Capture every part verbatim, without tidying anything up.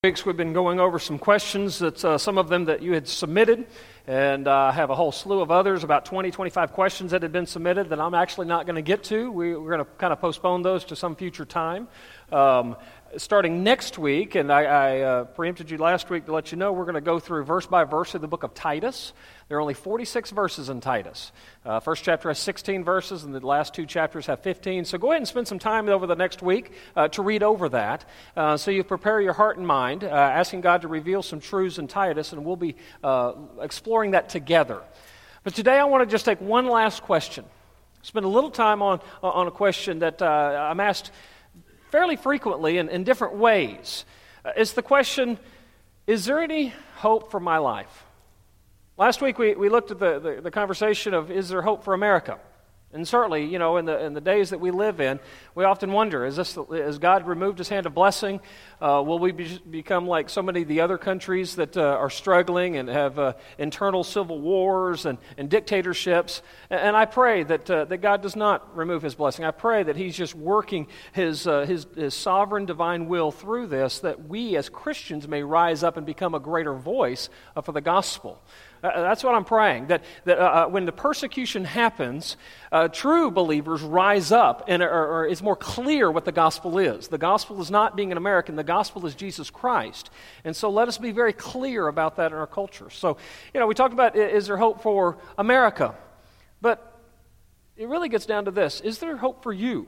Weeks we've been going over some questions that uh, some of them that you had submitted, and uh, I have a whole slew of others, about twenty, twenty-five questions that had been submitted that I'm actually not going to get to. We, we're going to kind of postpone those to some future time. Um, starting next week, and I, I uh, preempted you last week to let you know, we're going to go through verse by verse of the book of Titus. There are only forty-six verses in Titus. Uh, first chapter has sixteen verses, and the last two chapters have fifteen. So go ahead and spend some time over the next week uh, to read over that. Uh, so you prepare your heart and mind, uh, asking God to reveal some truths in Titus, and we'll be uh, exploring that together. But today I want to just take one last question. Spend a little time on, on a question that uh, I'm asked fairly frequently in, in different ways. Uh, it's the question, is there any hope for my life? Last week we, we looked at the, the, the conversation of, is there hope for America? And certainly, you know, in the in the days that we live in, we often wonder, is this has God removed his hand of blessing? Uh, will we be, become like so many of the other countries that uh, are struggling and have uh, internal civil wars and, and dictatorships? And, and I pray that uh, that God does not remove his blessing. I pray that he's just working his, uh, his, his sovereign divine will through this, that we as Christians may rise up and become a greater voice uh, for the gospel. Uh, that's what I'm praying, that, that uh, when the persecution happens, uh, true believers rise up and or, or it's more clear what the gospel is. The gospel is not being an American. The gospel is Jesus Christ. And so let us be very clear about that in our culture. So, you know, we talked about, is there hope for America? But it really gets down to this. Is there hope for you?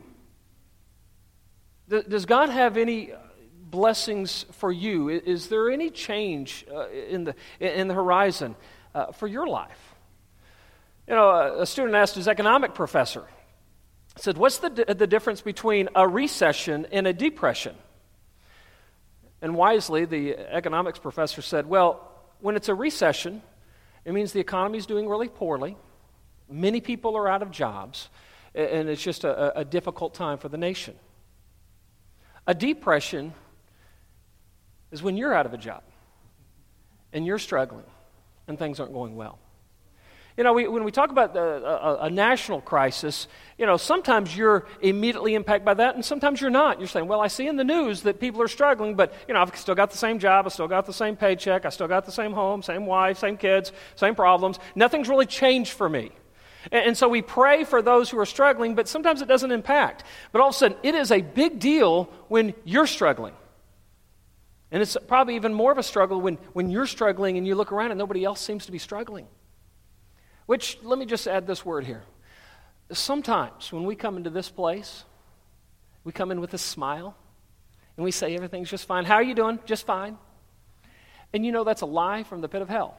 Does God have any blessings for you? Is there any change uh, in the in the horizon uh, for your life? You know, a, a student asked his economic professor, said, what's the the difference between a recession and a depression? And wisely, the economics professor said, well, when it's a recession, it means the economy is doing really poorly, many people are out of jobs, and it's just a, a difficult time for the nation. A depression is when you're out of a job and you're struggling and things aren't going well. You know, we, when we talk about the, a, a national crisis, you know, sometimes you're immediately impacted by that and sometimes you're not. You're saying, well, I see in the news that people are struggling, but, you know, I've still got the same job, I've still got the same paycheck, I still got the same home, same wife, same kids, same problems. Nothing's really changed for me. And, and so we pray for those who are struggling, but sometimes it doesn't impact. But all of a sudden, it is a big deal when you're struggling. And it's probably even more of a struggle when, when you're struggling and you look around and nobody else seems to be struggling. Which, let me just add this word here. Sometimes when we come into this place, we come in with a smile and we say everything's just fine. How are you doing? Just fine. And you know that's a lie from the pit of hell.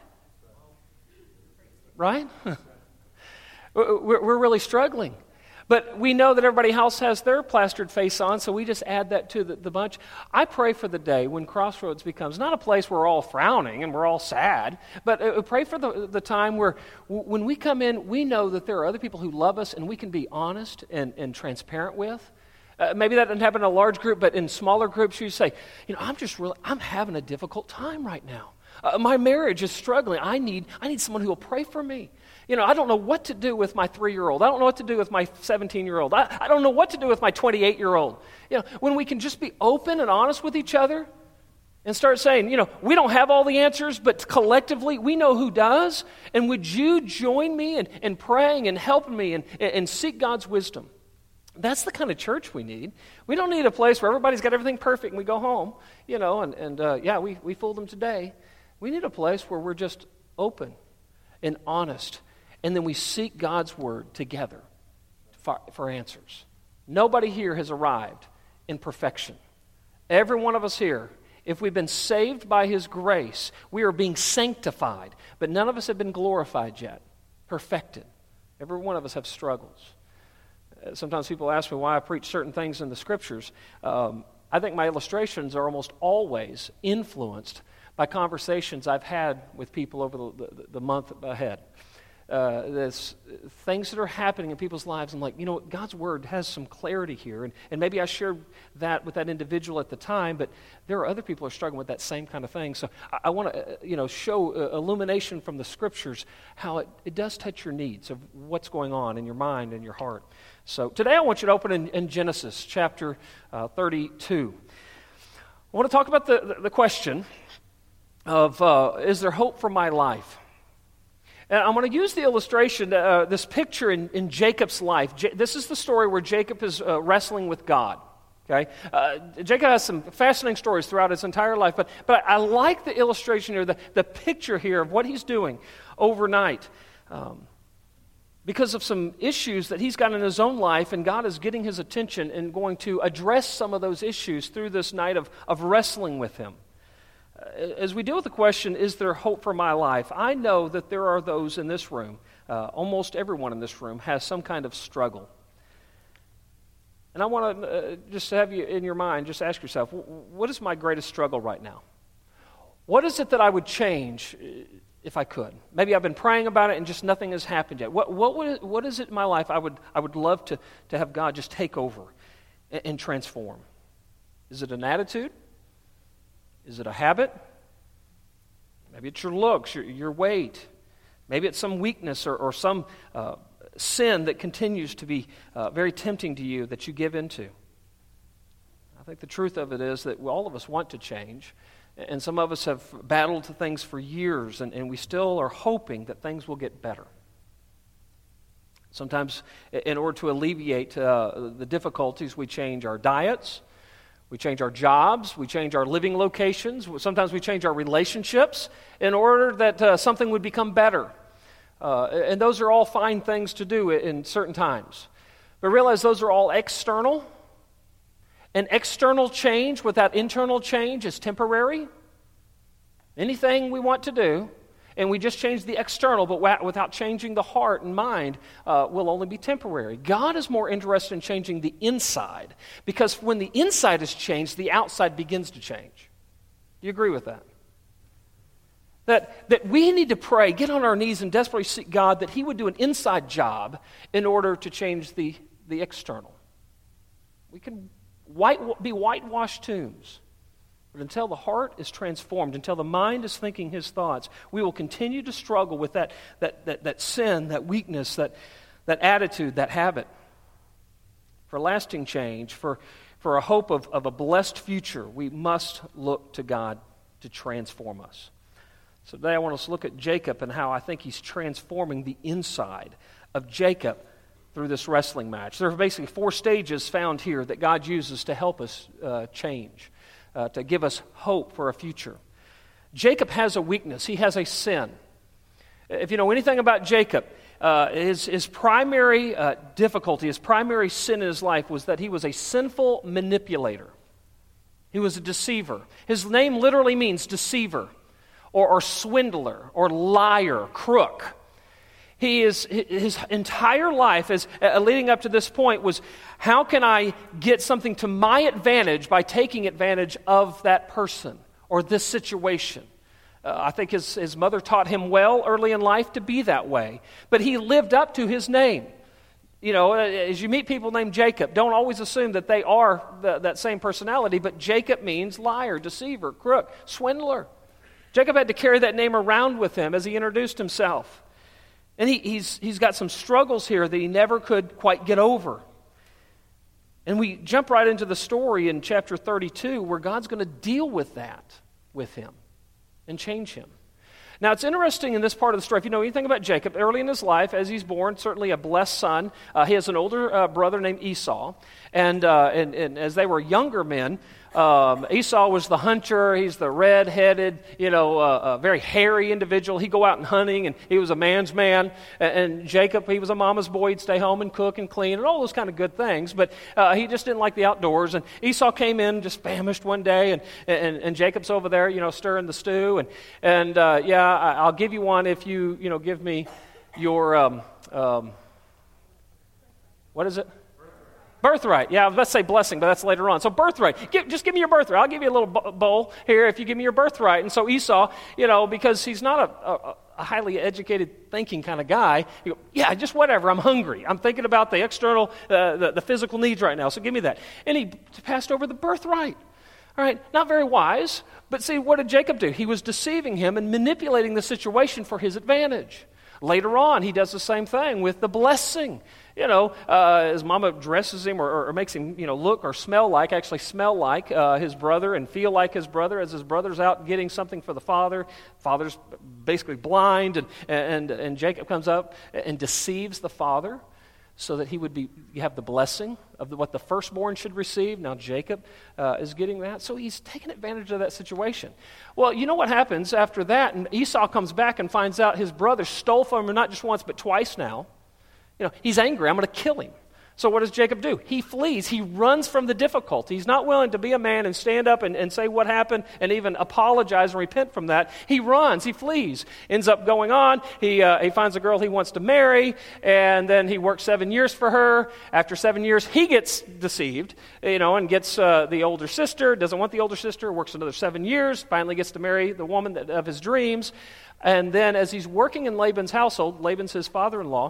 Right? we're, we're really struggling. But we know that everybody else has their plastered face on, so we just add that to the, the bunch. I pray for the day when Crossroads becomes not a place where we're all frowning and we're all sad, but uh, pray for the, the time where w- when we come in, we know that there are other people who love us and we can be honest and, and transparent with. Uh, maybe that doesn't happen in a large group, but in smaller groups, you say, you know, I'm just really, I'm having a difficult time right now. Uh, my marriage is struggling. I need, I need someone who will pray for me. You know, I don't know what to do with my three-year-old. I don't know what to do with my seventeen-year-old. I, I don't know what to do with my twenty-eight-year-old. You know, when we can just be open and honest with each other and start saying, you know, we don't have all the answers, but collectively we know who does. And would you join me in, in praying and helping me and, and seek God's wisdom? That's the kind of church we need. We don't need a place where everybody's got everything perfect and we go home, you know, and, and uh, yeah, we, we fooled them today. We need a place where we're just open and honest. And then we seek God's word together for, for answers. Nobody here has arrived in perfection. Every one of us here, if we've been saved by his grace, we are being sanctified. But none of us have been glorified yet, perfected. Every one of us have struggles. Uh, sometimes people ask me why I preach certain things in the scriptures. Um, I think my illustrations are almost always influenced by conversations I've had with people over the, the, the month ahead. Uh, there's things that are happening in people's lives. I'm like, you know, God's word has some clarity here. And, and maybe I shared that with that individual at the time, but there are other people who are struggling with that same kind of thing. So I, I want to, uh, you know, show uh, illumination from the scriptures how it, it does touch your needs of what's going on in your mind and your heart. So today I want you to open in, in Genesis chapter uh, thirty-two. I want to talk about the, the, the question of, uh, is there hope for my life? And I'm going to use the illustration, uh, this picture in, in Jacob's life. J- this is the story where Jacob is uh, wrestling with God. Okay, uh, Jacob has some fascinating stories throughout his entire life, but but I like the illustration here, the, the picture here of what he's doing overnight. Um, because of some issues that he's got in his own life, and God is getting his attention and going to address some of those issues through this night of, of wrestling with him. Uh, as we deal with the question, is there hope for my life? I know that there are those in this room, uh, almost everyone in this room has some kind of struggle. And I want to uh, just have you in your mind, just ask yourself, what is my greatest struggle right now? What is it that I would change if I could? Maybe I've been praying about it and just nothing has happened yet. What what would, what is it in my life I would I would love to, to have God just take over and, and transform? Is it an attitude? Is it a habit? Maybe it's your looks, your, your weight. Maybe it's some weakness or, or some uh, sin that continues to be uh, very tempting to you that you give into. I think the truth of it is that all of us want to change, and some of us have battled things for years, and, and we still are hoping that things will get better. Sometimes, in order to alleviate uh, the difficulties, we change our diets, we change our jobs, we change our living locations, sometimes we change our relationships in order that uh, something would become better. Uh, and those are all fine things to do in certain times. But realize those are all external. And external change without internal change is temporary. Anything we want to do, and we just change the external, but without changing the heart and mind, uh, will only be temporary. God is more interested in changing the inside, because when the inside is changed, the outside begins to change. Do you agree with that? That, that we need to pray, get on our knees and desperately seek God that He would do an inside job in order to change the, the external. We can white, be whitewashed tombs, but until the heart is transformed, until the mind is thinking His thoughts, we will continue to struggle with that, that, that, that sin, that weakness, that, that attitude, that habit. For lasting change, for, for a hope of, of a blessed future, we must look to God to transform us. So today I want us to look at Jacob and how I think he's transforming the inside of Jacob through this wrestling match. There are basically four stages found here that God uses to help us uh, change, uh, to give us hope for a future. Jacob has a weakness. He has a sin. If you know anything about Jacob, uh, his, his primary uh, difficulty, his primary sin in his life was that he was a sinful manipulator. He was a deceiver. His name literally means deceiver. Or, or swindler, or liar, crook. He is his entire life, is uh, leading up to this point, was how can I get something to my advantage by taking advantage of that person or this situation? Uh, I think his, his mother taught him well early in life to be that way, but he lived up to his name. You know, as you meet people named Jacob, don't always assume that they are the, that same personality, but Jacob means liar, deceiver, crook, swindler. Jacob had to carry that name around with him as he introduced himself. And he, he's, he's got some struggles here that he never could quite get over. And we jump right into the story in chapter thirty-two where God's going to deal with that with him and change him. Now, it's interesting in this part of the story, if you know anything about Jacob, early in his life, as he's born, certainly a blessed son, uh, he has an older uh, brother named Esau. And, uh, and, and as they were younger men, Um, Esau was the hunter. He's the red-headed, you know, uh, uh, very hairy individual. He'd go out and hunting, and he was a man's man. And, and Jacob, he was a mama's boy. He'd stay home and cook and clean and all those kind of good things. But uh, he just didn't like the outdoors. And Esau came in just famished one day, and and, and Jacob's over there, you know, stirring the stew. And and uh, yeah, I, I'll give you one if you, you know, give me your um, um, what is it? Birthright. Yeah, I was about to say blessing, but that's later on. So birthright. Give, just give me your birthright. I'll give you a little bowl here if you give me your birthright. And so Esau, you know, because he's not a, a, a highly educated thinking kind of guy, he go, yeah, just whatever. I'm hungry. I'm thinking about the external, uh, the, the physical needs right now, so give me that. And he passed over the birthright. All right, not very wise, but see, what did Jacob do? He was deceiving him and manipulating the situation for his advantage. Later on, he does the same thing with the blessing. You know, uh, his mama dresses him or, or makes him, you know, look or smell like, actually smell like uh, his brother and feel like his brother as his brother's out getting something for the father. Father's basically blind, and, and, and Jacob comes up and deceives the father so that he would be have the blessing of the, what the firstborn should receive. Now Jacob uh, is getting that, so he's taking advantage of that situation. Well, you know what happens after that? And Esau comes back and finds out his brother stole from him not just once but twice now. You know, he's angry. I'm going to kill him. So what does Jacob do? He flees. He runs from the difficulty. He's not willing to be a man and stand up and, and say what happened and even apologize and repent from that. He runs. He flees. Ends up going on. He uh, he finds a girl he wants to marry, and then he works seven years for her. After seven years, he gets deceived, you know, and gets uh, the older sister, doesn't want the older sister, works another seven years, finally gets to marry the woman that, of his dreams. And then as he's working in Laban's household, Laban's his father-in-law,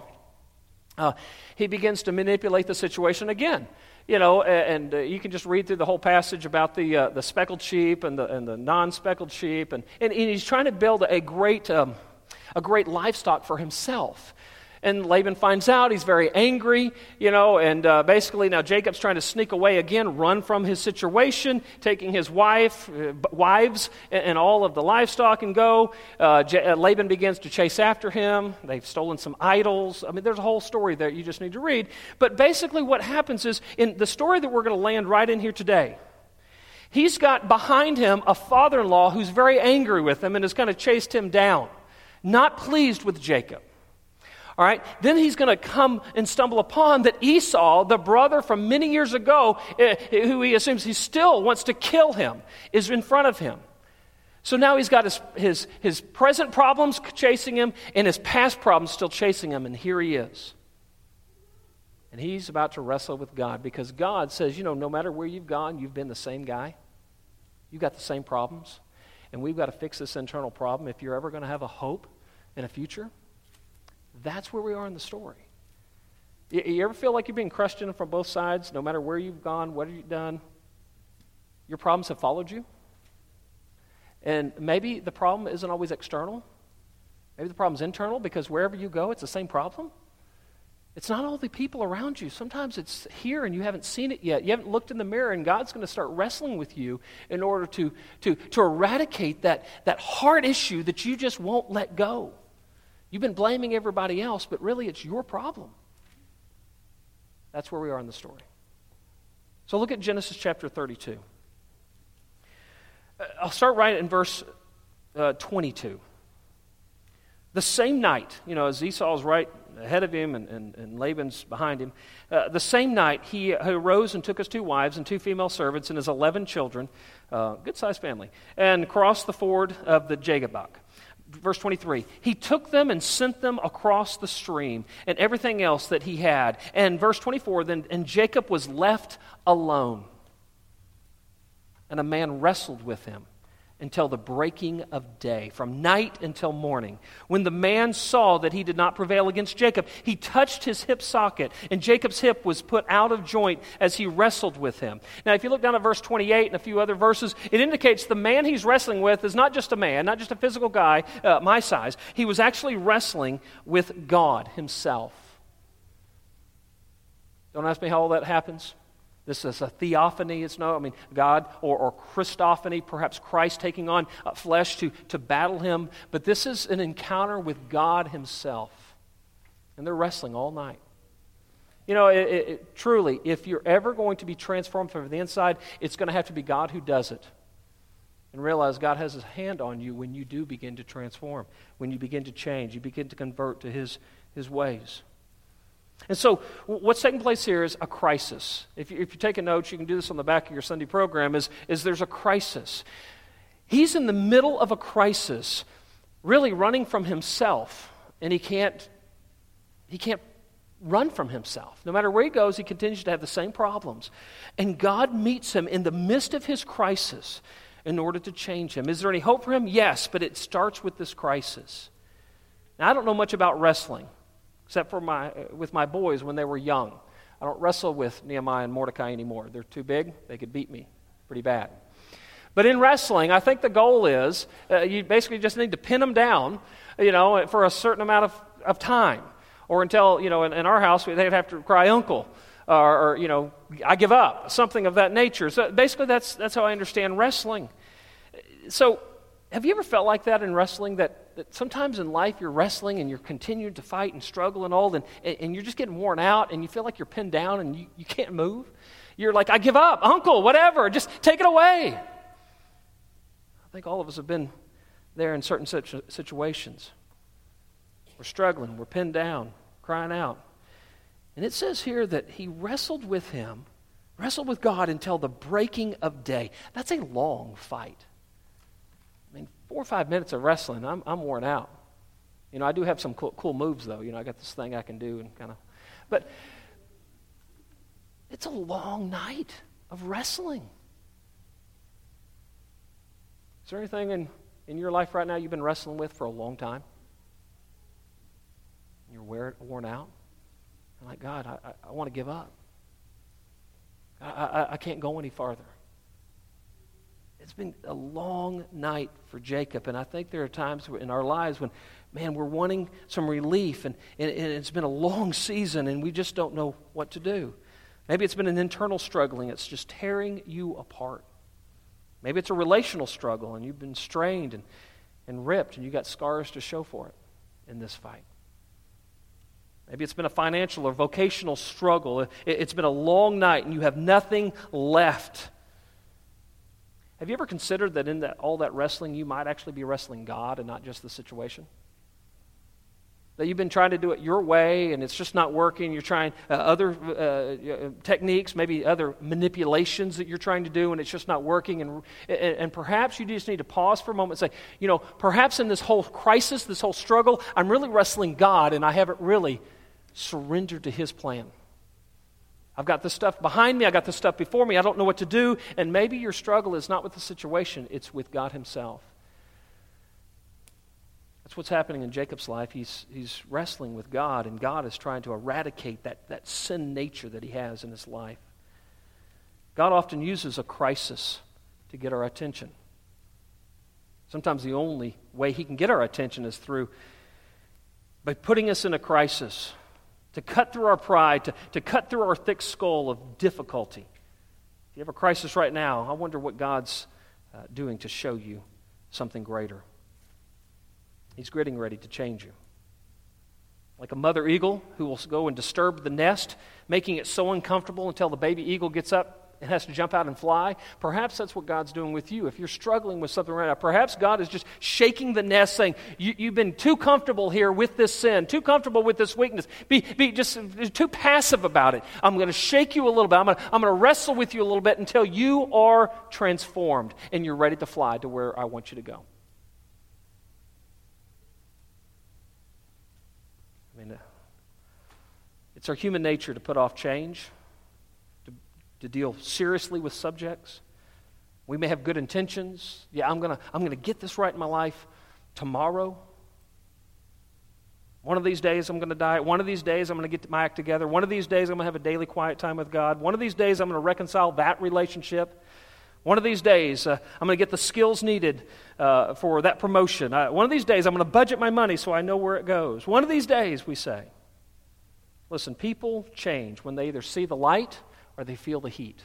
Uh, he begins to manipulate the situation again. You know, and uh, you can just read through the whole passage about the uh, the speckled sheep and the and the non-speckled sheep, and, and, and he's trying to build a great um, a great livestock for himself. And Laban finds out. He's very angry, you know, and uh, basically now Jacob's trying to sneak away again, run from his situation, taking his wife, uh, wives, and, and all of the livestock and go. Uh, J- uh, Laban begins to chase after him. They've stolen some idols. I mean, there's a whole story there you just need to read. But basically what happens is, in the story that we're going to land right in here today, he's got behind him a father-in-law who's very angry with him and has kind of chased him down, not pleased with Jacob. All right, then he's going to come and stumble upon that Esau, the brother from many years ago, uh, who he assumes he still wants to kill him, is in front of him. So now he's got his, his, his present problems chasing him and his past problems still chasing him, and here he is. And he's about to wrestle with God because God says, you know, no matter where you've gone, you've been the same guy. You've got the same problems, and we've got to fix this internal problem if you're ever going to have a hope and a future. That's where we are in the story. You, you ever feel like you're being crushed in from both sides, no matter where you've gone, what have you done? Your problems have followed you. And maybe the problem isn't always external. Maybe the problem's internal, because wherever you go, it's the same problem. It's not all the people around you. Sometimes it's here and you haven't seen it yet. You haven't looked in the mirror, and God's going to start wrestling with you in order to, to, to eradicate that, that hard issue that you just won't let go. You've been blaming everybody else, but really it's your problem. That's where we are in the story. So look at Genesis chapter thirty-two. I'll start right in verse uh, twenty-two. The same night, you know, as Esau's right ahead of him and, and, and Laban's behind him, uh, the same night he, he arose and took his two wives and two female servants and his eleven children, uh, good-sized family, and crossed the ford of the Jabok. Verse twenty-three, he took them and sent them across the stream and everything else that he had. And verse twenty-four, then and Jacob was left alone. And a man wrestled with him until the breaking of day, from night until morning. When the man saw that he did not prevail against Jacob, he touched his hip socket, and Jacob's hip was put out of joint as he wrestled with him. Now, if you look down at verse twenty-eight and a few other verses, it indicates the man he's wrestling with is not just a man, not just a physical guy, uh, my size. He was actually wrestling with God himself. Don't ask me how all that happens. This is a theophany. It's no, I mean, God, or, or Christophany, perhaps Christ taking on uh, flesh to, to battle him. But this is an encounter with God himself. And they're wrestling all night. You know, it, it, it, truly, if you're ever going to be transformed from the inside, it's going to have to be God who does it. And realize God has his hand on you when you do begin to transform, when you begin to change, you begin to convert to his, his ways. And so what's taking place here is a crisis. If, you, if you're taking notes, you can do this on the back of your Sunday program, is, is there's a crisis. He's in the middle of a crisis, really running from himself, and he can't, he can't run from himself. No matter where he goes, he continues to have the same problems. And God meets him in the midst of his crisis in order to change him. Is there any hope for him? Yes, but it starts with this crisis. Now, I don't know much about wrestling, except for my with my boys when they were young. I don't wrestle with Nehemiah and Mordecai anymore. They're too big. They could beat me pretty bad. But in wrestling, I think the goal is uh, you basically just need to pin them down, you know, for a certain amount of of time. Or until, you know, in, in our house, they'd have to cry uncle, or, or, you know, I give up, something of that nature. So basically that's that's how I understand wrestling. So have you ever felt like that in wrestling, that, that sometimes in life you're wrestling and you're continuing to fight and struggle and all, and, and you're just getting worn out and you feel like you're pinned down and you, you can't move? You're like, I give up, uncle, whatever, just take it away. I think all of us have been there in certain situ- situations. We're struggling, we're pinned down, crying out. And it says here that he wrestled with him, wrestled with God until the breaking of day. That's a long fight. I mean, four or five minutes of wrestling, I'm, I'm worn out. You know, I do have some cool, cool moves, though. You know, I got this thing I can do and kind of. But it's a long night of wrestling. Is there anything in, in your life right now you've been wrestling with for a long time? You're wear, worn out. I'm like, God, I, I, I want to give up. I, I, I can't go any farther. It's been a long night for Jacob, and I think there are times in our lives when, man, we're wanting some relief, and, and, and it's been a long season, and we just don't know what to do. Maybe it's been an internal struggling. It's just tearing you apart. Maybe it's a relational struggle, and you've been strained and, and ripped, and you got scars to show for it in this fight. Maybe it's been a financial or vocational struggle. It's been a long night and you have nothing left. Have you ever considered that in that all that wrestling, you might actually be wrestling God and not just the situation? That you've been trying to do it your way and it's just not working. You're trying uh, other uh, techniques, maybe other manipulations that you're trying to do, and it's just not working. And, and, and perhaps you just need to pause for a moment and say, you know, perhaps in this whole crisis, this whole struggle, I'm really wrestling God and I haven't really surrendered to His plan. I've got this stuff behind me. I got this stuff before me. I don't know what to do. And maybe your struggle is not with the situation. It's with God Himself. That's what's happening in Jacob's life. He's, he's wrestling with God, and God is trying to eradicate that, that sin nature that he has in his life. God often uses a crisis to get our attention. Sometimes the only way He can get our attention is through by putting us in a crisis, to cut through our pride, to, to cut through our thick skull of difficulty. If you have a crisis right now, I wonder what God's uh, doing to show you something greater. He's getting ready to change you. Like a mother eagle who will go and disturb the nest, making it so uncomfortable until the baby eagle gets up and has to jump out and fly. Perhaps that's what God's doing with you. If you're struggling with something right now, perhaps God is just shaking the nest, saying, you, you've been too comfortable here with this sin, too comfortable with this weakness. Be, be just too passive about it. I'm going to shake you a little bit. I'm going to, I'm going to wrestle with you a little bit until you are transformed and you're ready to fly to where I want you to go. I mean, uh, it's our human nature to put off change, to, to deal seriously with subjects. We may have good intentions. Yeah, I'm gonna I'm gonna get this right in my life tomorrow. One of these days I'm gonna die. One of these days I'm gonna get my act together. One of these days I'm gonna have a daily quiet time with God. One of these days I'm gonna reconcile that relationship. One of these days, uh, I'm going to get the skills needed uh, for that promotion. Uh, one of these days, I'm going to budget my money so I know where it goes. One of these days, we say. Listen, people change when they either see the light or they feel the heat.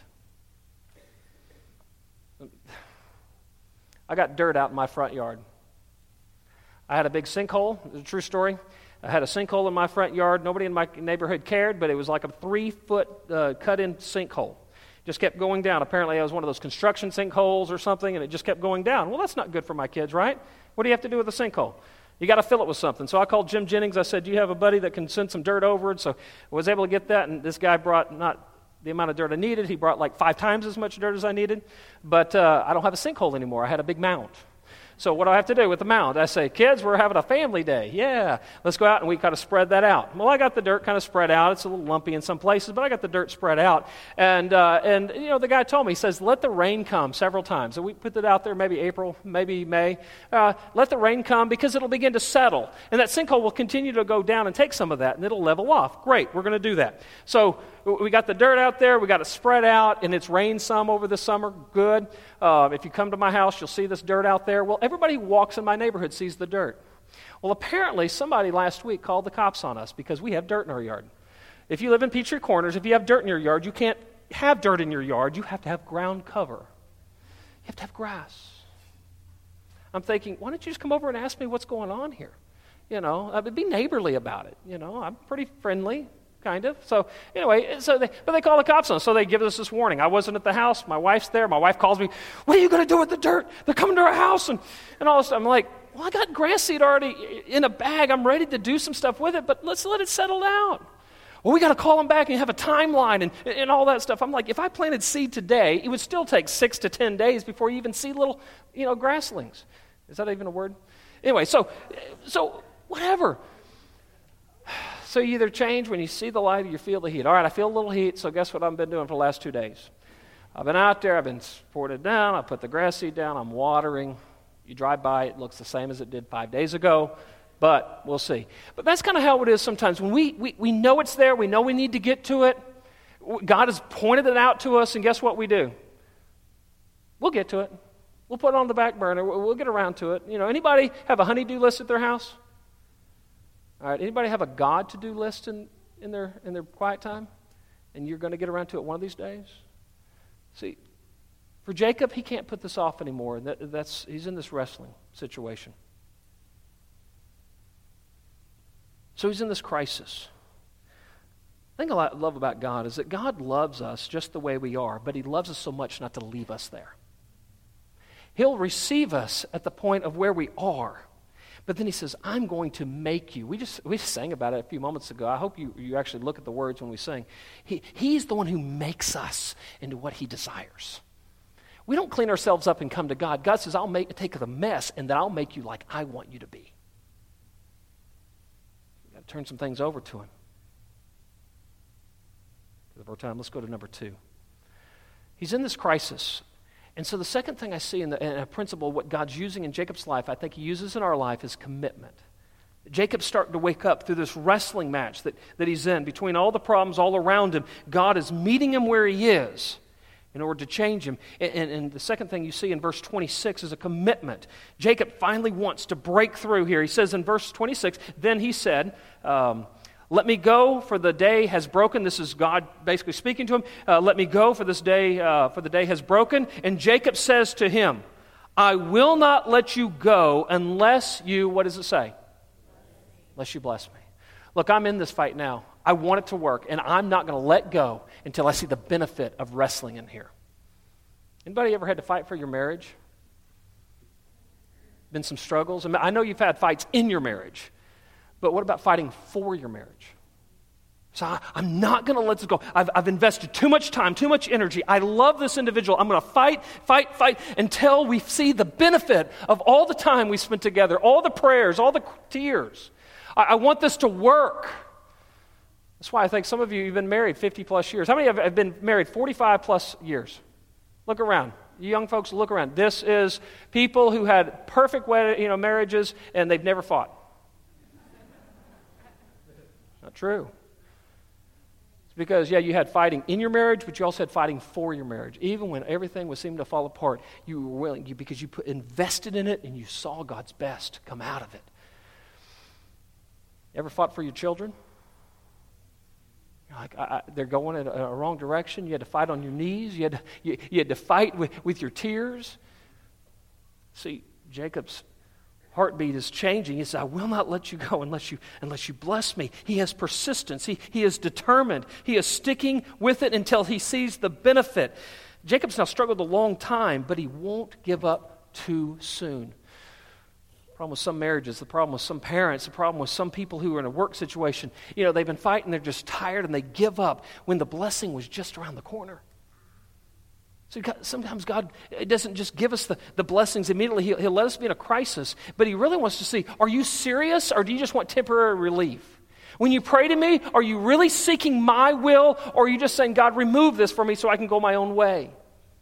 I got dirt out in my front yard. I had a big sinkhole. It's a true story. I had a sinkhole in my front yard. Nobody in my neighborhood cared, but it was like a three-foot uh, cut-in sinkhole. Just kept going down. Apparently, I was one of those construction sinkholes or something, and it just kept going down. Well, that's not good for my kids, right? What do you have to do with a sinkhole? You got to fill it with something. So I called Jim Jennings. I said, do you have a buddy that can send some dirt over it? So I was able to get that, and this guy brought not the amount of dirt I needed. He brought like five times as much dirt as I needed. But uh, I don't have a sinkhole anymore. I had a big mound. So what do I have to do with the mound? I say, kids, we're having a family day. Yeah, let's go out and we kind of spread that out. Well, I got the dirt kind of spread out. It's a little lumpy in some places, but I got the dirt spread out. And, uh, and you know, the guy told me, he says, let the rain come several times. So we put it out there maybe April, maybe May. Uh, let the rain come because it'll begin to settle. And that sinkhole will continue to go down and take some of that, and it'll level off. Great, we're going to do that. So we got the dirt out there. We got it spread out, and it's rained some over the summer. Good. Uh, if you come to my house, you'll see this dirt out there. Well, everybody who walks in my neighborhood sees the dirt. Well, apparently somebody last week called the cops on us because we have dirt in our yard. If you live in Peachtree Corners, if you have dirt in your yard, you can't have dirt in your yard. You have to have ground cover. You have to have grass. I'm thinking, why don't you just come over and ask me what's going on here? You know, uh, be neighborly about it. You know, I'm pretty friendly, kind of. So anyway, so they, but they call the cops on us, so they give us this warning. I wasn't at the house. My wife's there. My wife calls me, what are you going to do with the dirt? They're coming to our house. And, and all this. I'm like, well, I got grass seed already in a bag. I'm ready to do some stuff with it, but let's let it settle down. Well, we got to call them back and have a timeline and, and all that stuff. I'm like, if I planted seed today, it would still take six to ten days before you even see little, you know, grasslings. Is that even a word? Anyway, so, so whatever. So you either change when you see the light or you feel the heat. All right, I feel a little heat, so guess what I've been doing for the last two days? I've been out there, I've been poured it down, I put the grass seed down, I'm watering. You drive by, it looks the same as it did five days ago. But we'll see. But that's kind of how it is sometimes. When we, we, we know it's there, we know we need to get to it, God has pointed it out to us, and guess what we do? We'll get to it. We'll put it on the back burner. We'll, we'll get around to it. You know, anybody have a honey-do list at their house? All right, anybody have a God to-do list in, in, their, in their quiet time? And you're going to get around to it one of these days? See, for Jacob, he can't put this off anymore. That, that's, he's in this wrestling situation. So he's in this crisis. The thing I love about God is that God loves us just the way we are, but he loves us so much not to leave us there. He'll receive us at the point of where we are, but then he says, I'm going to make you. We just we just sang about it a few moments ago. I hope you, you actually look at the words when we sing. He, he's the one who makes us into what he desires. We don't clean ourselves up and come to God. God says, I'll make take the mess, and then I'll make you like I want you to be. Turn some things over to him. Because of our time, let's go to number two. He's in this crisis. And so the second thing I see in, the, in a principle, what God's using in Jacob's life, I think he uses in our life, is commitment. Jacob's starting to wake up through this wrestling match that, that he's in. Between all the problems all around him, God is meeting him where he is in order to change him. And, and, and the second thing you see in verse twenty-six is a commitment. Jacob finally wants to break through here. He says in verse twenty-six, then he said, um, let me go, for the day has broken. This is God basically speaking to him. Uh, let me go, for this day, uh, for the day has broken. And Jacob says to him, I will not let you go unless you, what does it say? Unless you bless me. Look, I'm in this fight now. I want it to work, and I'm not going to let go until I see the benefit of wrestling in here. Anybody ever had to fight for your marriage? Been some struggles? I know you've had fights in your marriage, but what about fighting for your marriage? So I, I'm not going to let this go. I've, I've invested too much time, too much energy. I love this individual. I'm going to fight, fight, fight until we see the benefit of all the time we spent together, all the prayers, all the tears. I, I want this to work. That's why I think some of you have been married fifty plus years. How many have been married forty-five plus years? Look around. You young folks, look around. This is people who had perfect wed- you know, marriages and they've never fought. Not true. It's because, yeah, you had fighting in your marriage, but you also had fighting for your marriage. Even when everything was seeming to fall apart, you were willing, you, because you put, invested in it and you saw God's best come out of it. Ever fought for your children? Like I, I, they're going in a, a wrong direction. You had to fight on your knees. You had to, you, you had to fight with, with your tears. See, Jacob's heartbeat is changing. He says, I will not let you go unless you unless you bless me. He has persistence. He, he is determined. He is sticking with it until he sees the benefit. Jacob's now struggled a long time, but he won't give up too soon. The problem with some marriages, the problem with some parents, the problem with some people who are in a work situation, you know, they've been fighting, they're just tired, and they give up when the blessing was just around the corner. So sometimes God doesn't just give us the, the blessings immediately. He'll, he'll let us be in a crisis, but he really wants to see, are you serious, or do you just want temporary relief? When you pray to me, are you really seeking my will, or are you just saying, God, remove this from me so I can go my own way?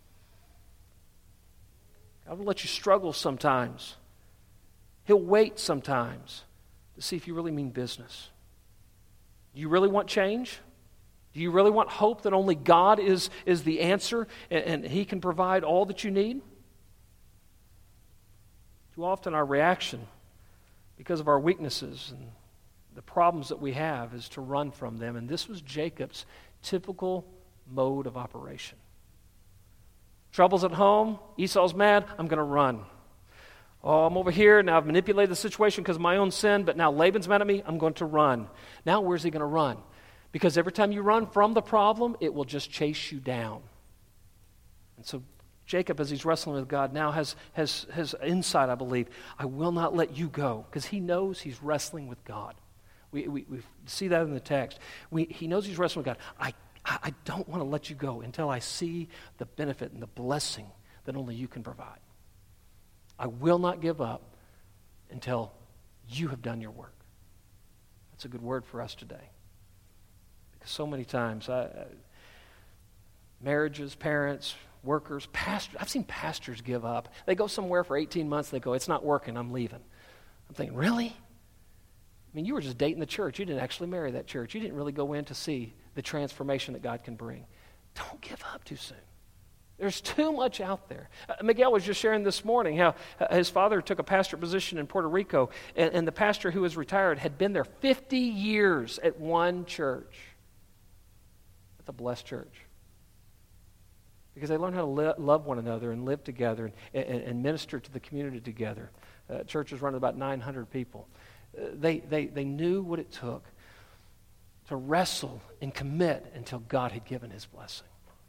God will let you struggle sometimes. He'll wait sometimes to see if you really mean business. Do you really want change? Do you really want hope that only God is, is the answer and, and he can provide all that you need? Too often our reaction because of our weaknesses and the problems that we have, is to run from them. And this was Jacob's typical mode of operation. Troubles at home, Esau's mad, I'm going to run. Oh, I'm over here, now I've manipulated the situation because of my own sin, but now Laban's mad at me, I'm going to run. Now where's he going to run? Because every time you run from the problem, it will just chase you down. And so Jacob, as he's wrestling with God, now has, has, has insight, I believe. I will not let you go, because he knows he's wrestling with God. We, we, we see that in the text. We, he knows he's wrestling with God. I, I don't want to let you go until I see the benefit and the blessing that only you can provide. I will not give up until you have done your work. That's a good word for us today. Because so many times, I, I, marriages, parents, workers, pastors, I've seen pastors give up. They go somewhere for eighteen months, they go, it's not working, I'm leaving. I'm thinking, really? I mean, you were just dating the church. You didn't actually marry that church. You didn't really go in to see the transformation that God can bring. Don't give up too soon. There's too much out there. Uh, Miguel was just sharing this morning how uh, his father took a pastor position in Puerto Rico, and, and the pastor who was retired had been there fifty years at one church. That's a blessed church. Because they learn how to li- love one another and live together and, and, and minister to the community together. Uh, church is running about nine hundred people. Uh, they, they, they knew what it took to wrestle and commit until God had given his blessing.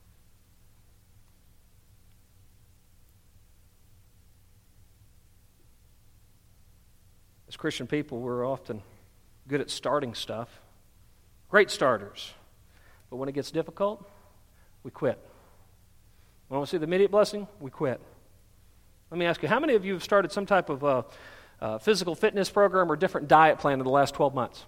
As Christian people, we're often good at starting stuff. Great starters. But when it gets difficult, we quit. When we see the immediate blessing, we quit. Let me ask you, how many of you have started some type of uh, uh, physical fitness program or different diet plan in the last twelve months?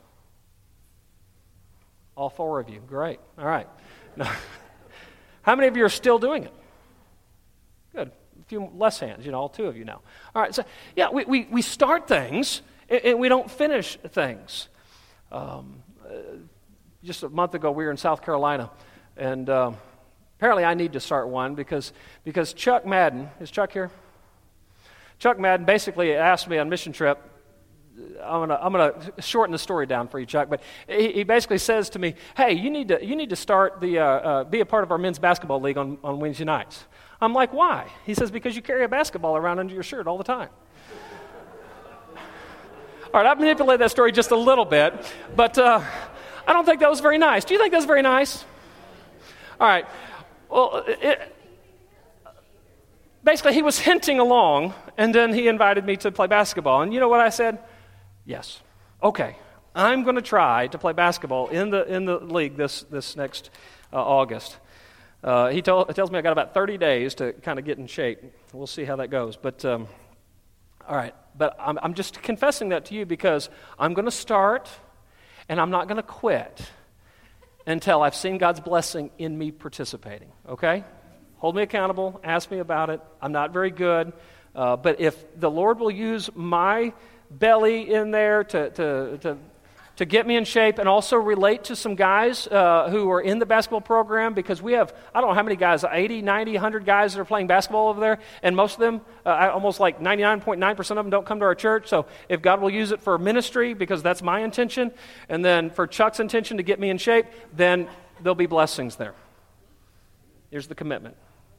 All four of you. Great. All right. No. How many of you are still doing it? Good. A few less hands, you know, all two of you now. All right. So, yeah, we, we, we start things and, and we don't finish things. Um, uh, just a month ago, we were in South Carolina, and um, apparently I need to start one because because Chuck Madden, is Chuck here? Chuck Madden basically asked me on mission trip, I'm gonna I'm gonna shorten the story down for you, Chuck, but he, he basically says to me, hey, you need to you need to start the uh, uh, be a part of our men's basketball league on, on Wednesday nights. I'm like, why? He says, because you carry a basketball around under your shirt all the time. All right, I've manipulated that story just a little bit, but uh, I don't think that was very nice. Do you think that's very nice? All right. Well, it, basically, he was hinting along, and then he invited me to play basketball. And you know what I said? Yes. Okay. I'm going to try to play basketball in the in the league this this next uh, August. Uh, he told, tells me I got about thirty days to kind of get in shape. We'll see how that goes. But um, all right. But I'm, I'm just confessing that to you because I'm going to start, and I'm not going to quit until I've seen God's blessing in me participating, okay? Hold me accountable. Ask me about it. I'm not very good. Uh, but if the Lord will use my belly in there to, to, to, to get me in shape and also relate to some guys uh, who are in the basketball program, because we have, I don't know how many guys, eighty, ninety, one hundred guys that are playing basketball over there, and most of them, uh, almost like ninety-nine point nine percent of them don't come to our church. So if God will use it for ministry, because that's my intention, and then for Chuck's intention to get me in shape, then there'll be blessings there. Here's the commitment.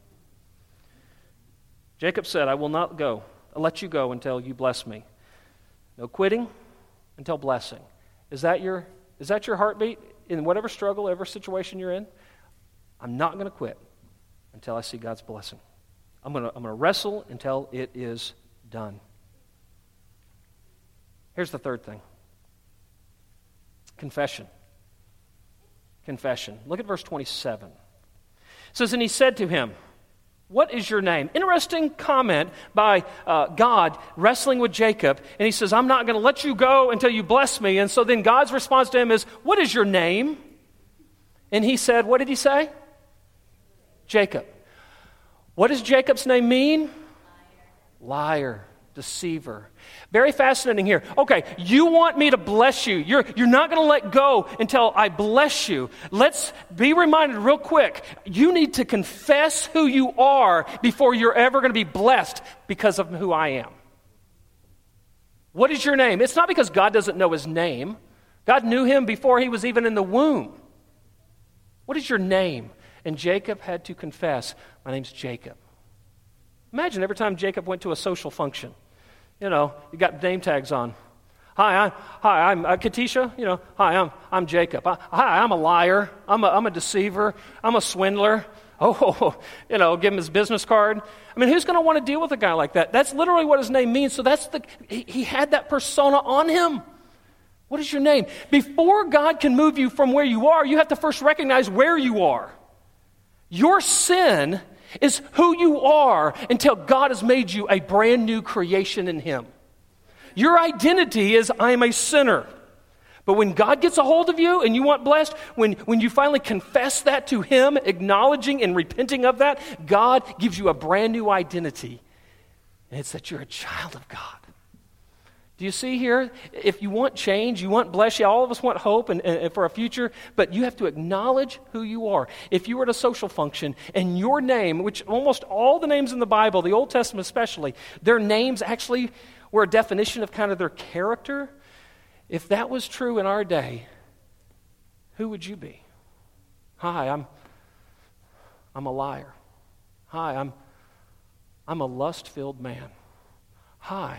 Jacob said, I will not go. I'll let you go until you bless me. No quitting until blessing. Is that your is that your heartbeat in whatever struggle, whatever situation you're in? I'm not going to quit until I see God's blessing. I'm going to I'm going to wrestle until it is done. Here's the third thing. Confession. Confession. Look at verse twenty-seven. It says, and he said to him, what is your name? Interesting comment by uh, God wrestling with Jacob. And he says, I'm not going to let you go until you bless me. And so then God's response to him is, what is your name? And he said, what did he say? Jacob. What does Jacob's name mean? Liar. Liar. Deceiver. Very fascinating here. Okay, you want me to bless you. You're, you're not going to let go until I bless you. Let's be reminded real quick. You need to confess who you are before you're ever going to be blessed because of who I am. what is your name? It's not because God doesn't know his name. God knew him before he was even in the womb. What is your name? And Jacob had to confess, my name's Jacob. Imagine every time Jacob went to a social function. You know, you got name tags on. Hi, I'm, hi, I'm uh, Katisha. You know, hi, I'm I'm Jacob. I, hi, I'm a liar. I'm a, I'm a deceiver. I'm a swindler. Oh, you know, give him his business card. I mean, who's going to want to deal with a guy like that? That's literally what his name means. So that's the he, he had that persona on him. What is your name? Before God can move you from where you are, you have to first recognize where you are. Your sin is who you are until God has made you a brand new creation in him. Your identity is, I am a sinner. But when God gets a hold of you and you want blessed, when, when you finally confess that to him, acknowledging and repenting of that, God gives you a brand new identity. And it's that you're a child of God. Do you see here? If you want change, you want blessing, all of us want hope and, and for a future, but you have to acknowledge who you are. If you were at a social function and your name, which almost all the names in the Bible, the Old Testament especially, their names actually were a definition of kind of their character. If that was true in our day, who would you be? Hi, I'm I'm a liar. Hi, I'm I'm a lust-filled man. Hi,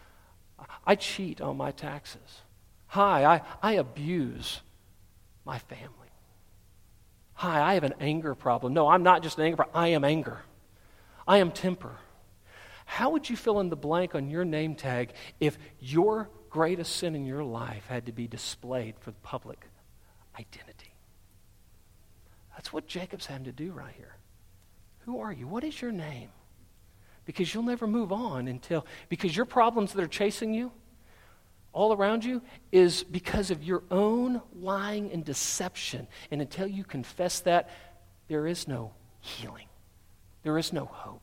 I cheat on my taxes. Hi, I, I abuse my family. Hi, I have an anger problem. No, I'm not just an anger problem. I am anger. I am temper. How would you fill in the blank on your name tag if your greatest sin in your life had to be displayed for the public identity? That's what Jacob's having to do right here. Who are you? What is your name? Because you'll never move on until, because your problems that are chasing you all around you is because of your own lying and deception. And until you confess that, there is no healing. There is no hope.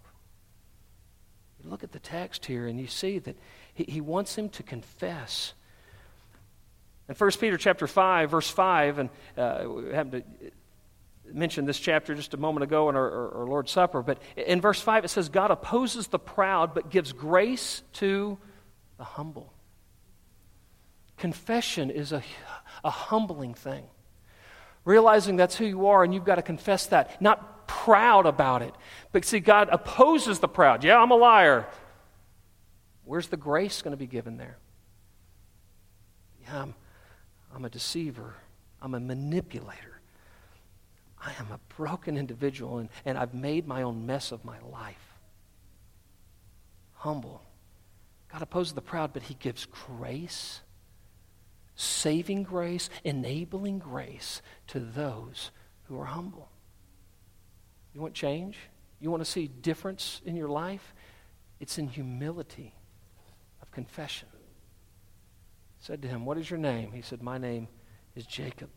You look at the text here and you see that he, he wants him to confess. In First Peter chapter five, verse five, and uh, we happened to mention this chapter just a moment ago in our, our, our Lord's Supper, but in verse five it says, God opposes the proud but gives grace to the humble. Confession is a, a humbling thing. Realizing that's who you are and you've got to confess that. Not proud about it. But see, God opposes the proud. Yeah, I'm a liar. Where's the grace going to be given there? Yeah, I'm, I'm a deceiver. I'm a manipulator. I am a broken individual and, and I've made my own mess of my life. Humble. God opposes the proud, but he gives grace, saving grace, enabling grace to those who are humble. You want change? You want to see difference in your life? It's in humility of confession. I said to him, what is your name? He said, my name is Jacob.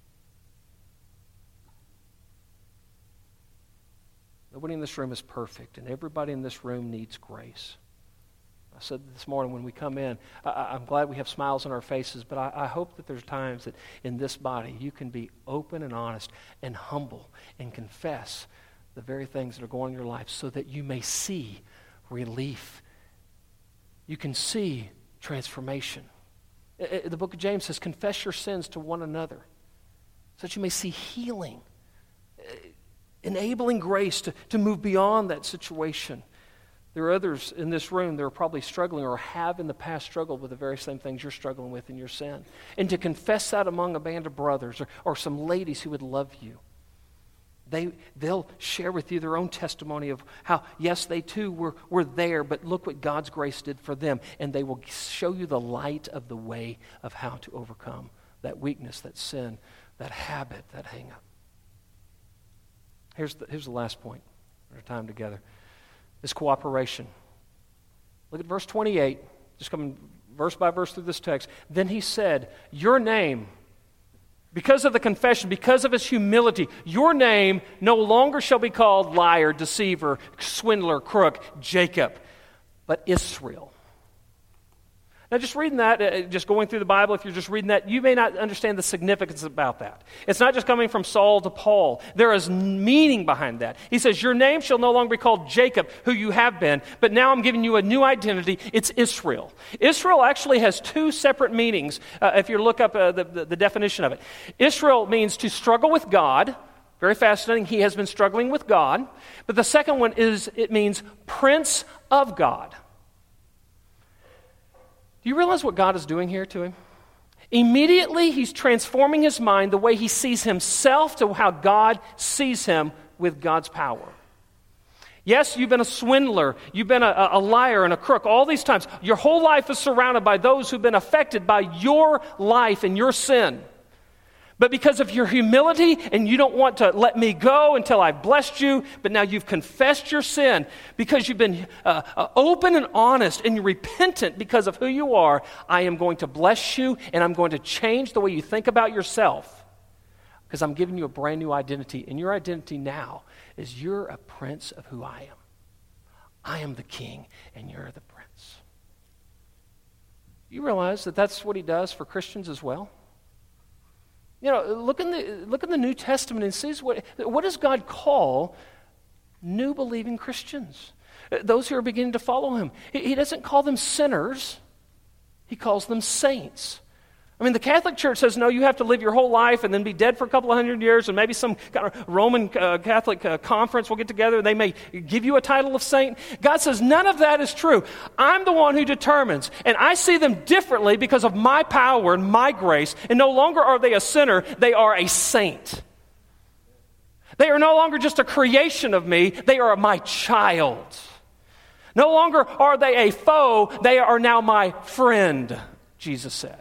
Nobody in this room is perfect, and everybody in this room needs grace. I said this morning when we come in, I, I'm glad we have smiles on our faces, but I, I hope that there's times that in this body you can be open and honest and humble and confess the very things that are going on in your life so that you may see relief. You can see transformation. The book of James says, confess your sins to one another so that you may see healing, enabling grace to, to move beyond that situation. There are others in this room that are probably struggling or have in the past struggled with the very same things you're struggling with in your sin. And to confess that among a band of brothers or, or some ladies who would love you. They, they'll share with you their own testimony of how, yes, they too were, were there, but look what God's grace did for them. And they will show you the light of the way of how to overcome that weakness, that sin, that habit, that hang-up. Here's the, here's the last point in our time together. This cooperation. Look at verse twenty-eight. Just coming verse by verse through this text. Then he said, your name, because of the confession, because of his humility, your name no longer shall be called liar, deceiver, swindler, crook, Jacob, but Israel. Now, just reading that, uh, just going through the Bible, if you're just reading that, you may not understand the significance about that. It's not just coming from Saul to Paul. There is meaning behind that. He says, your name shall no longer be called Jacob, who you have been, but now I'm giving you a new identity. It's Israel. Israel actually has two separate meanings, uh, if you look up uh, the, the, the definition of it. Israel means to struggle with God. Very fascinating. He has been struggling with God. But the second one is, it means Prince of God. Do you realize what God is doing here to him? Immediately, he's transforming his mind the way he sees himself to how God sees him with God's power. Yes, you've been a swindler, you've been a, a liar and a crook all these times. Your whole life is surrounded by those who've been affected by your life and your sin. But because of your humility and you don't want to let me go until I've blessed you, but now you've confessed your sin because you've been uh, uh, open and honest and you're repentant because of who you are, I am going to bless you and I'm going to change the way you think about yourself because I'm giving you a brand new identity. And your identity now is you're a prince of who I am. I am the king and you're the prince. You realize that that's what he does for Christians as well? You know, look in the look in the New Testament and see what what does God call new believing Christians? Those who are beginning to follow him. He, he doesn't call them sinners. He calls them saints. I mean, the Catholic Church says, no, you have to live your whole life and then be dead for a couple of hundred years, and maybe some kind of Roman uh, Catholic uh, conference will get together and they may give you a title of saint. God says, none of that is true. I'm the one who determines, and I see them differently because of my power and my grace, and no longer are they a sinner, they are a saint. They are no longer just a creation of me, they are my child. No longer are they a foe, they are now my friend, Jesus said.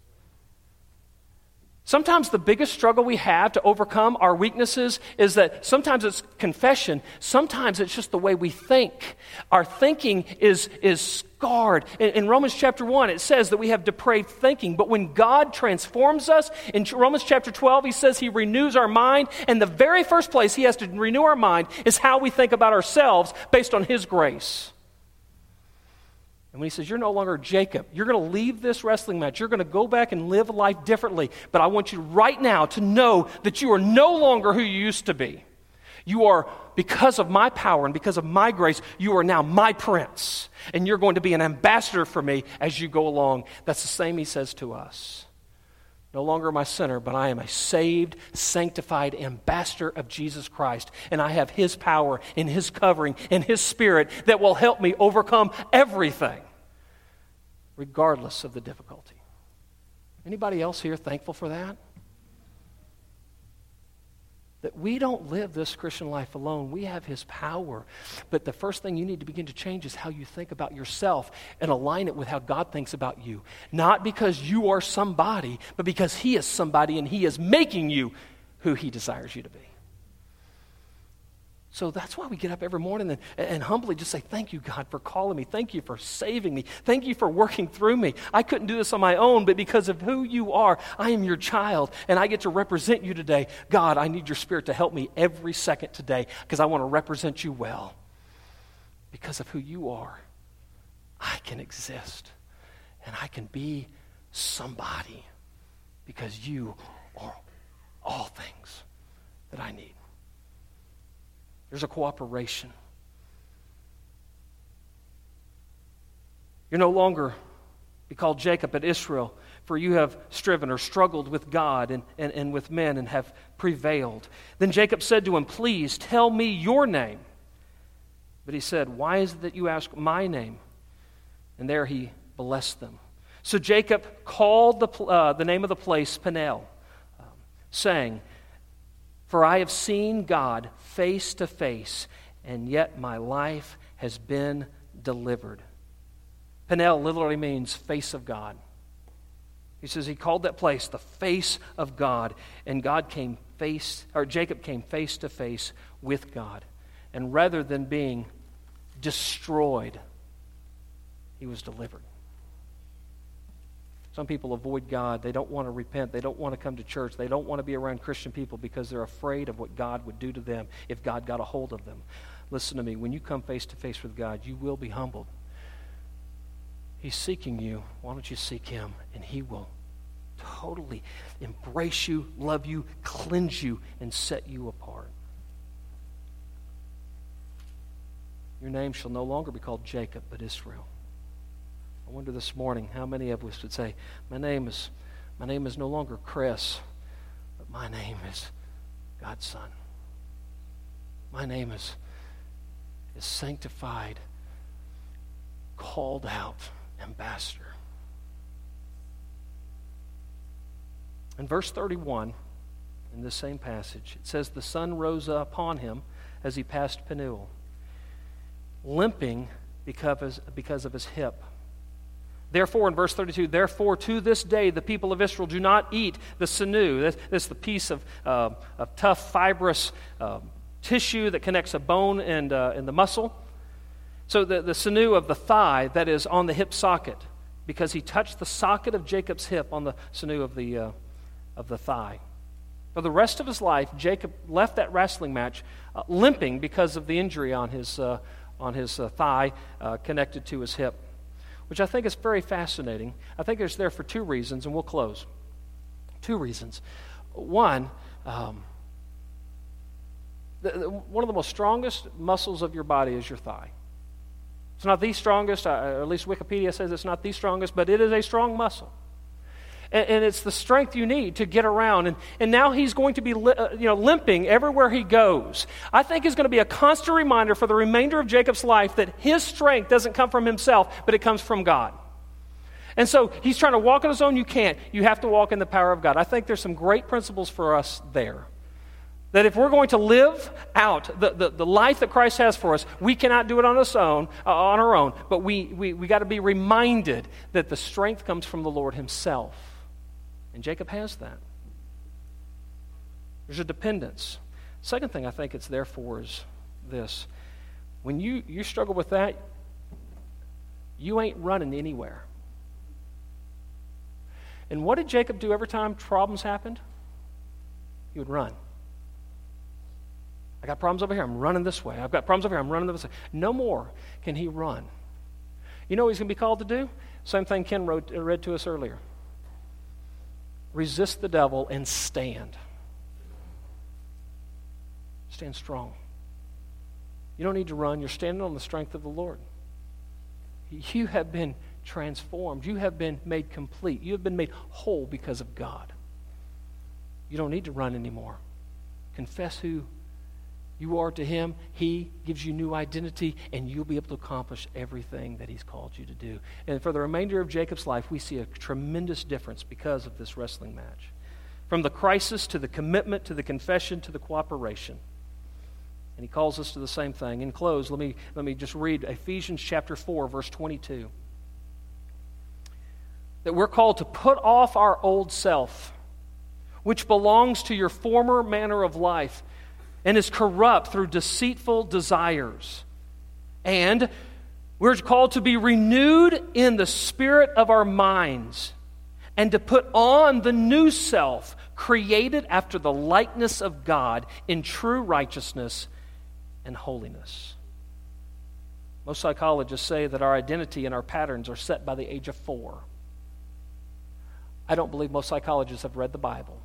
Sometimes the biggest struggle we have to overcome our weaknesses is that sometimes it's confession, sometimes it's just the way we think. Our thinking is, is scarred. In, in Romans chapter one, it says that we have depraved thinking, but when God transforms us, in Romans chapter twelve, he says he renews our mind, and the very first place he has to renew our mind is how we think about ourselves based on his grace. And when he says, you're no longer Jacob, you're going to leave this wrestling match, you're going to go back and live life differently, but I want you right now to know that you are no longer who you used to be. You are, because of my power and because of my grace, you are now my prince, and you're going to be an ambassador for me as you go along. That's the same he says to us. No longer am I a sinner, but I am a saved, sanctified ambassador of Jesus Christ. And I have his power and his covering and his spirit that will help me overcome everything, regardless of the difficulty. Anybody else here thankful for that? That we don't live this Christian life alone. We have his power. But the first thing you need to begin to change is how you think about yourself and align it with how God thinks about you. Not because you are somebody, but because he is somebody and he is making you who he desires you to be. So that's why we get up every morning and, and humbly just say, thank you, God, for calling me. Thank you for saving me. Thank you for working through me. I couldn't do this on my own, but because of who you are, I am your child, and I get to represent you today. God, I need your spirit to help me every second today because I want to represent you well. Because of who you are, I can exist, and I can be somebody because you are all things that I need. There's a cooperation. You're no longer be called Jacob, but Israel, for you have striven or struggled with God and, and, and with men and have prevailed. Then Jacob said to him, please tell me your name. But he said, why is it that you ask my name? And there he blessed them. So Jacob called the, uh, the name of the place Peniel, um, saying, for I have seen God face to face, and yet my life has been delivered. Peniel literally means face of God. He says he called that place the face of God, and God came face, or Jacob came face to face with God. And rather than being destroyed, he was delivered. Some people avoid God. They don't want to repent. They don't want to come to church. They don't want to be around Christian people because they're afraid of what God would do to them if God got a hold of them. Listen to me. When you come face to face with God, you will be humbled. He's seeking you. Why don't you seek him? And he will totally embrace you, love you, cleanse you, and set you apart. Your name shall no longer be called Jacob, but Israel. I wonder this morning how many of us would say, my name is, my name is no longer Chris, but my name is God's Son. My name is, is sanctified, called out ambassador. In verse thirty-one, in this same passage, it says, the sun rose up upon him as he passed Penuel, limping because, because of his hip. Therefore, in verse thirty-two, therefore to this day the people of Israel do not eat the sinew. This, this is the piece of, uh, of tough, fibrous uh, tissue that connects a bone and, uh, and the muscle. So the, the sinew of the thigh that is on the hip socket, because he touched the socket of Jacob's hip on the sinew of the, uh, of the thigh. For the rest of his life, Jacob left that wrestling match uh, limping because of the injury on his, uh, on his uh, thigh uh, connected to his hip, which I think is very fascinating. I think it's there for two reasons, and we'll close. Two reasons. One, um, the, the, one of the most strongest muscles of your body is your thigh. It's not the strongest, uh, or at least Wikipedia says it's not the strongest, but it is a strong muscle. And, and it's the strength you need to get around. And, and now he's going to be li- uh, you know, limping everywhere he goes. I think it's going to be a constant reminder for the remainder of Jacob's life that his strength doesn't come from himself, but it comes from God. And so he's trying to walk on his own. You can't. You have to walk in the power of God. I think there's some great principles for us there. That if we're going to live out the, the, the life that Christ has for us, we cannot do it on, us own, uh, on our own, but we, we, we got to be reminded that the strength comes from the Lord himself. And Jacob has that. There's a dependence. Second thing I think it's there for is this. When you, you struggle with that, you ain't running anywhere. And what did Jacob do every time problems happened? He would run. I got problems over here, I'm running this way. I've got problems over here, I'm running this way. No more can he run. You know what he's going to be called to do? Same thing Ken wrote, read to us earlier. Resist the devil and stand. Stand strong. You don't need to run. You're standing on the strength of the Lord. You have been transformed. You have been made complete. You have been made whole because of God. You don't need to run anymore. Confess who you are to him. He gives you new identity, and you'll be able to accomplish everything that he's called you to do. And for the remainder of Jacob's life, we see a tremendous difference because of this wrestling match. From the crisis to the commitment to the confession to the cooperation. And he calls us to the same thing. In close, let me, let me just read Ephesians chapter four, verse twenty-two. That we're called to put off our old self, which belongs to your former manner of life, and is corrupt through deceitful desires. And we're called to be renewed in the spirit of our minds, and to put on the new self, created after the likeness of God in true righteousness and holiness. Most psychologists say that our identity and our patterns are set by the age of four. I don't believe most psychologists have read the Bible.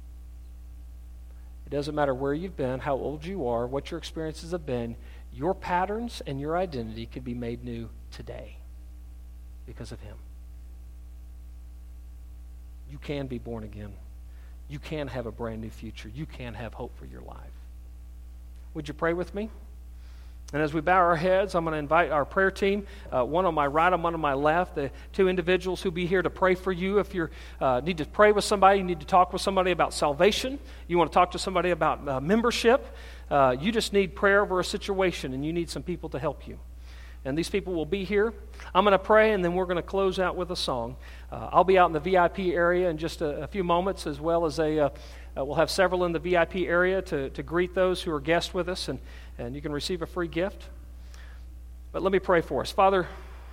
It doesn't matter where you've been, how old you are, what your experiences have been, your patterns and your identity could be made new today because of him. You can be born again. You can have a brand new future. You can have hope for your life. Would you pray with me? And as we bow our heads, I'm going to invite our prayer team, uh, one on my right and one on my left, the two individuals who'll be here to pray for you. If you uh, need to pray with somebody, you need to talk with somebody about salvation, you want to talk to somebody about uh, membership, uh, you just need prayer over a situation, and you need some people to help you. And these people will be here. I'm going to pray, and then we're going to close out with a song. Uh, I'll be out in the V I P area in just a, a few moments, as well as a... Uh, Uh, we'll have several in the V I P area to, to greet those who are guests with us, and, and you can receive a free gift. But let me pray for us. Father,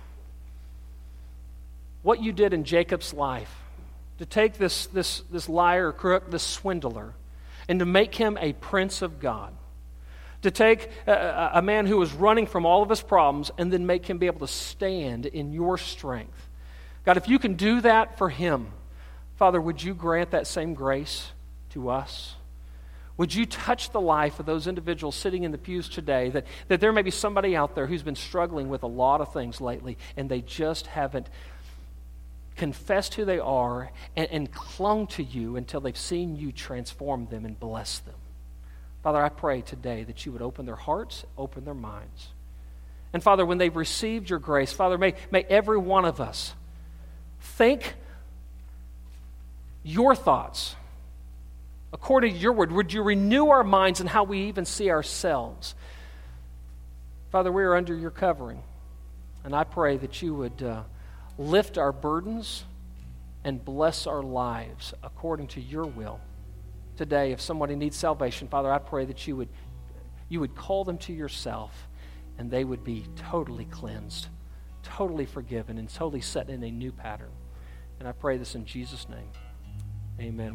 what you did in Jacob's life, to take this, this, this liar, crook, this swindler, and to make him a prince of God, To take a, a man who was running from all of his problems and then make him be able to stand in your strength. God, if you can do that for him, Father, would you grant that same grace to us? Would you touch the life of those individuals sitting in the pews today, that, that there may be somebody out there who's been struggling with a lot of things lately, and they just haven't confessed who they are and, and clung to you until they've seen you transform them and bless them. Father, I pray today that you would open their hearts, open their minds. And Father, when they've received your grace, Father, may, may every one of us think your thoughts according to your word. Would you renew our minds and how we even see ourselves? Father, we are under your covering. And I pray that you would uh, lift our burdens and bless our lives according to your will. Today, if somebody needs salvation, Father, I pray that you would you would call them to yourself and they would be totally cleansed, totally forgiven, and totally set in a new pattern. And I pray this in Jesus' name. Amen.